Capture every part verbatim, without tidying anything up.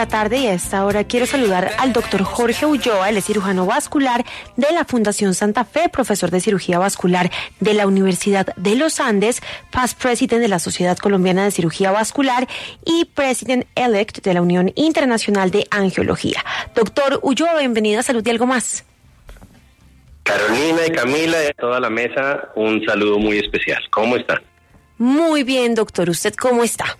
La tarde y a esta hora quiero saludar al doctor Jorge Ulloa, él es cirujano vascular de la Fundación Santa Fe, profesor de cirugía vascular de la Universidad de los Andes, past president de la Sociedad Colombiana de Cirugía Vascular y president elect de la Unión Internacional de Angiología. Doctor Ulloa, bienvenido a Salud y Algo Más. Carolina y Camila y a toda la mesa, un saludo muy especial. ¿Cómo están? Muy bien, doctor. ¿Usted cómo está?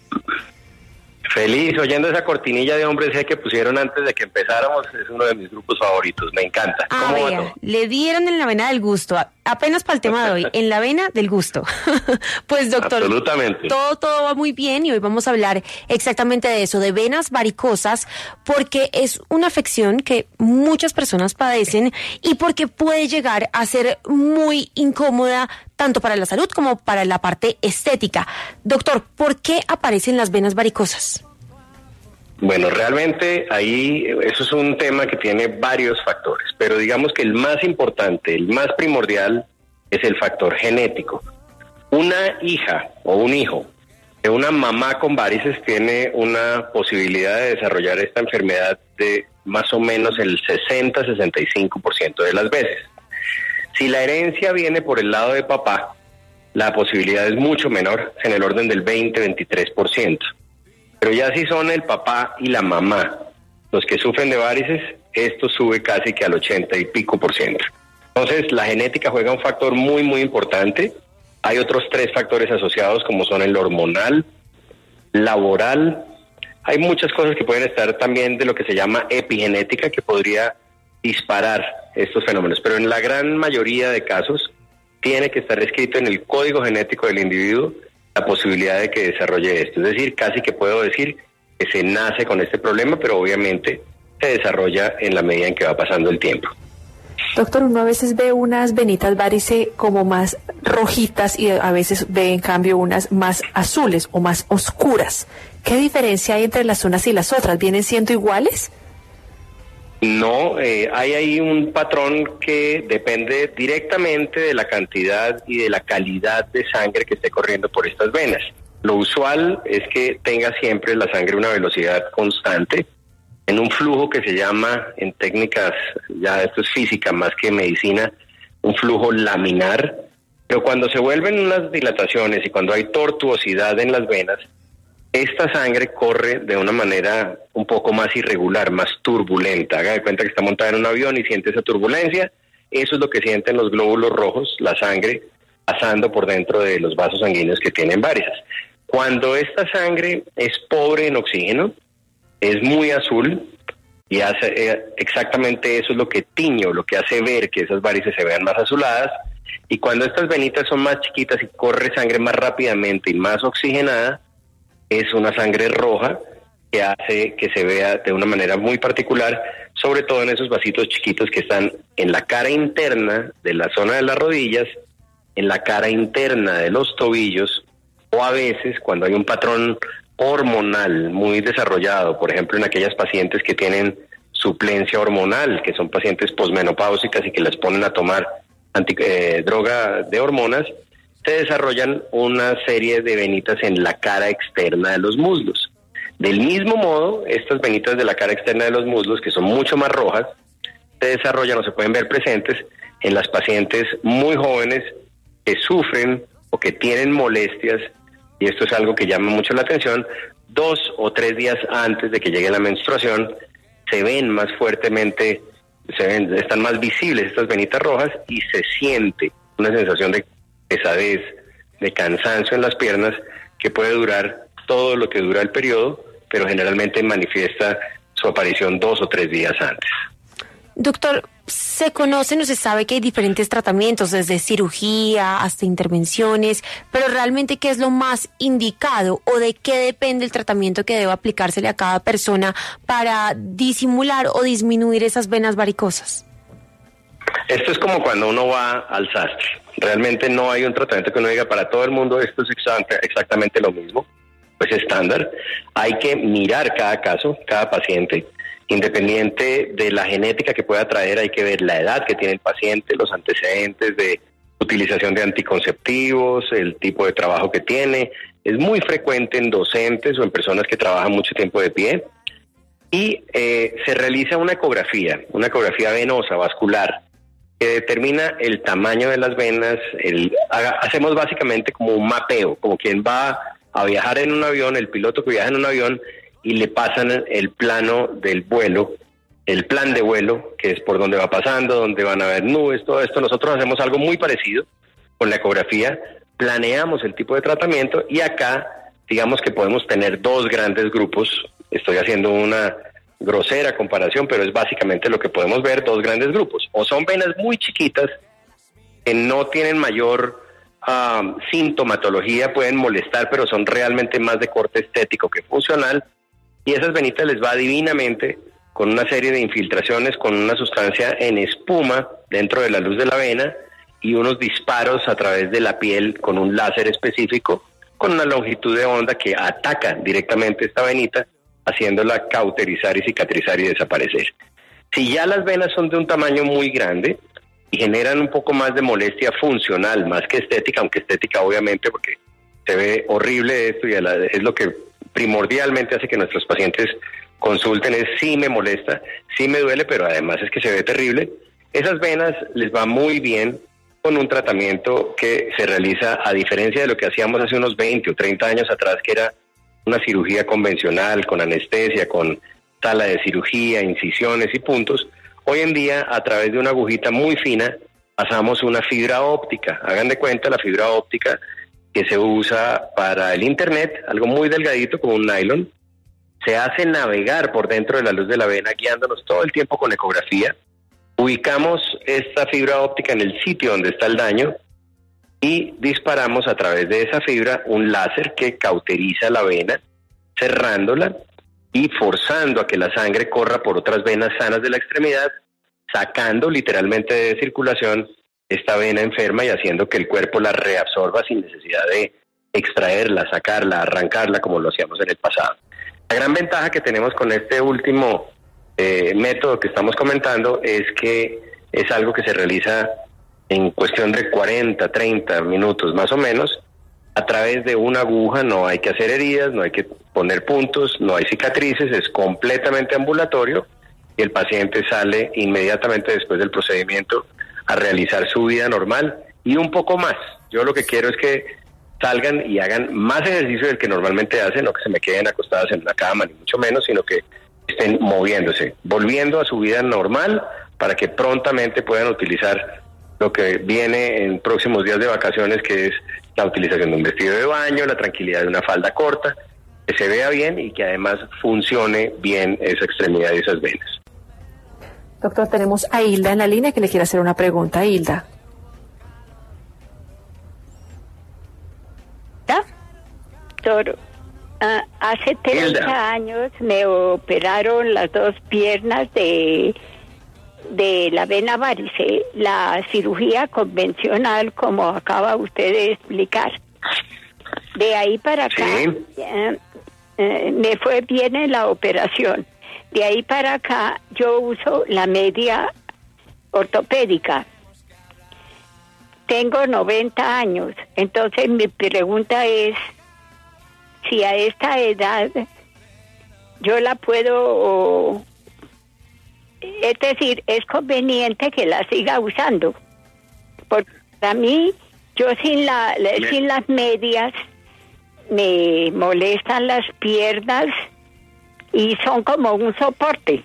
Feliz, oyendo esa cortinilla de Hombres G que pusieron antes de que empezáramos, es uno de mis grupos favoritos, me encanta. Ah, ¿Cómo vea, va todo? le dieron en la vena del gusto, apenas para el tema de hoy, en la vena del gusto. Pues doctor, absolutamente. todo, todo va muy bien y hoy vamos a hablar exactamente de eso, de venas varicosas, porque es una afección que muchas personas padecen y porque puede llegar a ser muy incómoda tanto para la salud como para la parte estética. Doctor, ¿por qué aparecen las venas varicosas? Bueno, realmente ahí eso es un tema que tiene varios factores, pero digamos que el más importante, el más primordial es el factor genético. Una hija o un hijo de una mamá con varices tiene una posibilidad de desarrollar esta enfermedad de más o menos el sesenta a sesenta y cinco por ciento de las veces. Si la herencia viene por el lado de papá, la posibilidad es mucho menor, en el orden del veinte a veintitrés por ciento. Pero ya si son el papá y la mamá los que sufren de varices, esto sube casi que al ochenta y pico por ciento. Entonces, la genética juega un factor muy, muy importante. Hay otros tres factores asociados como son el hormonal, laboral. Hay muchas cosas que pueden estar también de lo que se llama epigenética que podría disparar estos fenómenos. Pero en la gran mayoría de casos tiene que estar escrito en el código genético del individuo la posibilidad de que desarrolle esto. Es decir, casi que puedo decir que se nace con este problema, pero obviamente se desarrolla en la medida en que va pasando el tiempo. Doctor, uno a veces ve unas venitas varices como más rojitas y a veces ve en cambio unas más azules o más oscuras. ¿Qué diferencia hay entre las unas y las otras? ¿Vienen siendo iguales? No, eh, hay ahí un patrón que depende directamente de la cantidad y de la calidad de sangre que esté corriendo por estas venas. Lo usual es que tenga siempre la sangre una velocidad constante, en un flujo que se llama, en técnicas, ya esto es física más que medicina, un flujo laminar, pero cuando se vuelven unas dilataciones y cuando hay tortuosidad en las venas, esta sangre corre de una manera un poco más irregular, más turbulenta. Haga de cuenta que está montada en un avión y siente esa turbulencia. Eso es lo que sienten los glóbulos rojos, la sangre pasando por dentro de los vasos sanguíneos que tienen varices. Cuando esta sangre es pobre en oxígeno, es muy azul y hace eh, exactamente eso es lo que tiñe, lo que hace ver que esas varices se vean más azuladas. Y cuando estas venitas son más chiquitas y corre sangre más rápidamente y más oxigenada, es una sangre roja que hace que se vea de una manera muy particular, sobre todo en esos vasitos chiquitos que están en la cara interna de la zona de las rodillas, en la cara interna de los tobillos, o a veces cuando hay un patrón hormonal muy desarrollado, por ejemplo en aquellas pacientes que tienen suplencia hormonal, que son pacientes posmenopáusicas y que les ponen a tomar anti, eh, droga de hormonas, se desarrollan una serie de venitas en la cara externa de los muslos. Del mismo modo, estas venitas de la cara externa de los muslos, que son mucho más rojas, se desarrollan o se pueden ver presentes en las pacientes muy jóvenes que sufren o que tienen molestias, y esto es algo que llama mucho la atención, dos o tres días antes de que llegue la menstruación, se ven más fuertemente, se ven, están más visibles estas venitas rojas y se siente una sensación de pesadez, de cansancio en las piernas que puede durar todo lo que dura el periodo, pero generalmente manifiesta su aparición dos o tres días antes. Doctor, se conoce, no se sabe que hay diferentes tratamientos, desde cirugía hasta intervenciones, pero realmente ¿qué es lo más indicado o de qué depende el tratamiento que debe aplicársele a cada persona para disimular o disminuir esas venas varicosas? Esto es como cuando uno va al sastre. Realmente no hay un tratamiento que uno diga para todo el mundo esto es exactamente lo mismo, pues estándar. Hay que mirar cada caso, cada paciente, independiente de la genética que pueda traer, hay que ver la edad que tiene el paciente, los antecedentes de utilización de anticonceptivos, el tipo de trabajo que tiene. Es muy frecuente en docentes o en personas que trabajan mucho tiempo de pie. y eh, se realiza una ecografía, una ecografía venosa, vascular, que determina el tamaño de las venas. El, haga, hacemos básicamente como un mapeo, como quien va a viajar en un avión, el piloto que viaja en un avión, y le pasan el plano del vuelo, el plan de vuelo, que es por donde va pasando, donde van a haber nubes, todo esto. Nosotros hacemos algo muy parecido con la ecografía, planeamos el tipo de tratamiento, y acá digamos que podemos tener dos grandes grupos. Estoy haciendo una grosera comparación, pero es básicamente lo que podemos ver, dos grandes grupos. O son venas muy chiquitas que no tienen mayor uh, sintomatología, pueden molestar, pero son realmente más de corte estético que funcional, y esas venitas les va divinamente con una serie de infiltraciones, con una sustancia en espuma dentro de la luz de la vena y unos disparos a través de la piel con un láser específico, con una longitud de onda que ataca directamente esta venita, haciéndola cauterizar y cicatrizar y desaparecer. Si ya las venas son de un tamaño muy grande y generan un poco más de molestia funcional, más que estética, aunque estética obviamente porque se ve horrible esto y es lo que primordialmente hace que nuestros pacientes consulten, es sí me molesta, sí me duele, pero además es que se ve terrible. Esas venas les va muy bien con un tratamiento que se realiza a diferencia de lo que hacíamos hace unos veinte o treinta años atrás, que era una cirugía convencional, con anestesia, con sala de cirugía, incisiones y puntos. Hoy en día, a través de una agujita muy fina, pasamos una fibra óptica. Hagan de cuenta la fibra óptica que se usa para el internet, algo muy delgadito como un nylon. Se hace navegar por dentro de la luz de la vena, guiándonos todo el tiempo con ecografía. Ubicamos esta fibra óptica en el sitio donde está el daño y disparamos a través de esa fibra un láser que cauteriza la vena, cerrándola y forzando a que la sangre corra por otras venas sanas de la extremidad, sacando literalmente de circulación esta vena enferma y haciendo que el cuerpo la reabsorba sin necesidad de extraerla, sacarla, arrancarla como lo hacíamos en el pasado. La gran ventaja que tenemos con este último eh, método que estamos comentando es que es algo que se realiza en cuestión de cuarenta, treinta minutos más o menos, a través de una aguja. No hay que hacer heridas, no hay que poner puntos, no hay cicatrices, es completamente ambulatorio y el paciente sale inmediatamente después del procedimiento a realizar su vida normal y un poco más. Yo lo que quiero es que salgan y hagan más ejercicio del que normalmente hacen, no que se me queden acostadas en la cama, ni mucho menos, sino que estén moviéndose, volviendo a su vida normal para que prontamente puedan utilizar lo que viene en próximos días de vacaciones, que es la utilización de un vestido de baño, la tranquilidad de una falda corta, que se vea bien y que además funcione bien esa extremidad y esas venas. Doctor, tenemos a Hilda en la línea que le quiere hacer una pregunta. Hilda. Doctor, uh, hace treinta Hilda. años me operaron las dos piernas de, de la vena varice, la cirugía convencional, como acaba usted de explicar. De ahí para acá, sí. uh, uh, me fue bien en la operación. De ahí para acá yo uso la media ortopédica. Tengo noventa años, entonces mi pregunta es si a esta edad yo la puedo, es decir, es conveniente que la siga usando. Porque para mí, yo sin la, sin las medias me molestan las piernas y son como un soporte.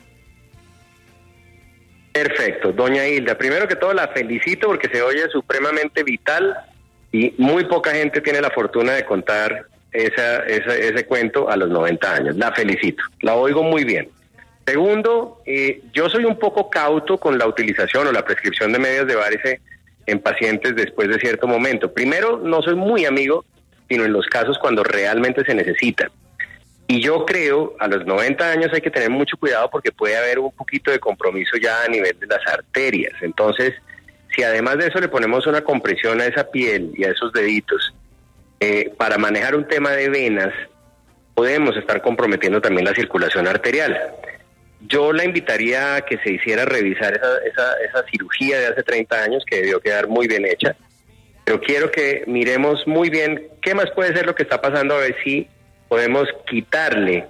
Perfecto, doña Hilda. Primero que todo la felicito porque se oye supremamente vital y muy poca gente tiene la fortuna de contar esa, esa, ese cuento a los noventa años. La felicito, la oigo muy bien. Segundo, eh, yo soy un poco cauto con la utilización o la prescripción de medias de varice en pacientes después de cierto momento. Primero, no soy muy amigo, sino en los casos cuando realmente se necesitan. Y yo creo, a los noventa años hay que tener mucho cuidado porque puede haber un poquito de compromiso ya a nivel de las arterias. Entonces, si además de eso le ponemos una compresión a esa piel y a esos deditos, eh, para manejar un tema de venas, podemos estar comprometiendo también la circulación arterial. Yo la invitaría a que se hiciera revisar esa, esa, esa cirugía de hace treinta años, que debió quedar muy bien hecha, pero quiero que miremos muy bien qué más puede ser lo que está pasando, a ver si podemos quitarle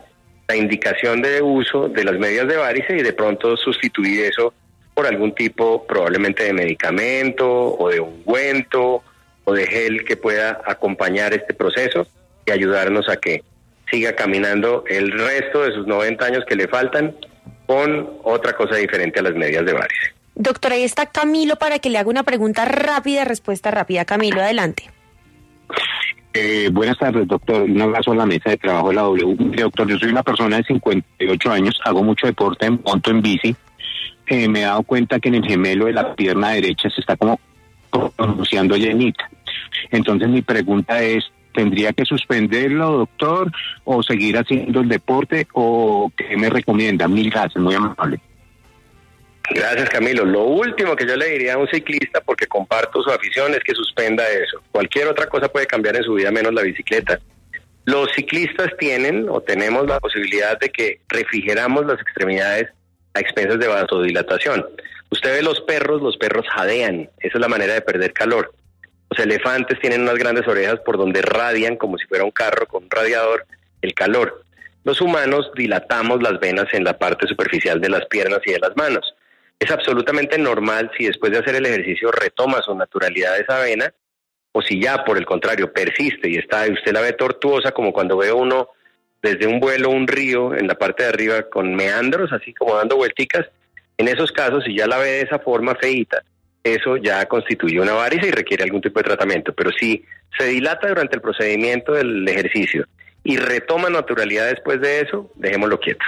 la indicación de uso de las medidas de varices y de pronto sustituir eso por algún tipo probablemente de medicamento o de ungüento o de gel que pueda acompañar este proceso y ayudarnos a que siga caminando el resto de sus noventa años que le faltan con otra cosa diferente a las medidas de varices. Doctora, ahí está Camilo para que le haga una pregunta rápida, respuesta rápida. Camilo, adelante. Eh, buenas tardes, doctor. Un abrazo a la mesa de trabajo de la W. Doctor, yo soy una persona de cincuenta y ocho años, hago mucho deporte, monto en bici. Eh, me he dado cuenta que en el gemelo de la pierna derecha se está como pronunciando llenita. Entonces mi pregunta es, ¿tendría que suspenderlo, doctor, o seguir haciendo el deporte, o qué me recomienda? Mil gracias, muy amable. Gracias, Camilo. Lo último que yo le diría a un ciclista, porque comparto su afición, es que suspenda eso. Cualquier otra cosa puede cambiar en su vida menos la bicicleta. Los ciclistas tienen o tenemos la posibilidad de que refrigeramos las extremidades a expensas de vasodilatación. Usted ve los perros, los perros jadean. Esa es la manera de perder calor. Los elefantes tienen unas grandes orejas por donde radian, como si fuera un carro con un radiador, el calor. Los humanos dilatamos las venas en la parte superficial de las piernas y de las manos. Es absolutamente normal si después de hacer el ejercicio retoma su naturalidad de esa vena, o si ya por el contrario persiste y está, usted la ve tortuosa, como cuando ve uno desde un vuelo un río en la parte de arriba con meandros, así como dando vuelticas. En esos casos, si ya la ve de esa forma feíta, eso ya constituye una varice y requiere algún tipo de tratamiento. Pero si se dilata durante el procedimiento del ejercicio y retoma naturalidad después de eso, dejémoslo quieto.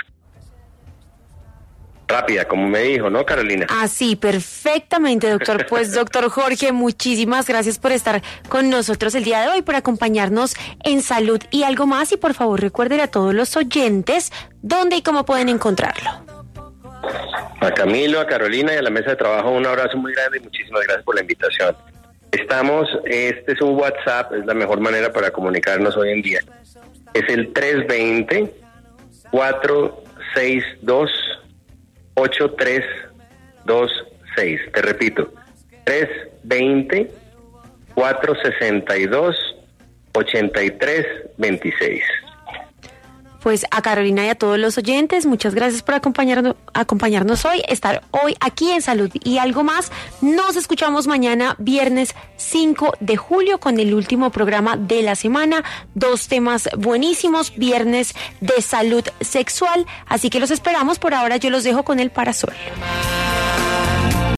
Rápida, como me dijo, ¿no, Carolina? Ah, sí, perfectamente, doctor. Pues, doctor Jorge, muchísimas gracias por estar con nosotros el día de hoy, por acompañarnos en Salud y Algo Más. Y por favor, recuerden a todos los oyentes dónde y cómo pueden encontrarlo. A Camilo, a Carolina y a la mesa de trabajo, un abrazo muy grande y muchísimas gracias por la invitación. Estamos, este es un WhatsApp, es la mejor manera para comunicarnos hoy en día. Es el tres dos cero, cuatro seis dos, ocho tres dos seis. Te repito, tres dos cero, cuatro seis dos, ocho tres dos seis. Pues a Carolina y a todos los oyentes, muchas gracias por acompañarnos, acompañarnos hoy, estar hoy aquí en Salud y Algo Más. Nos escuchamos mañana, viernes cinco de julio, con el último programa de la semana. Dos temas buenísimos, viernes de salud sexual. Así que los esperamos. Por ahora yo los dejo con el Parasol.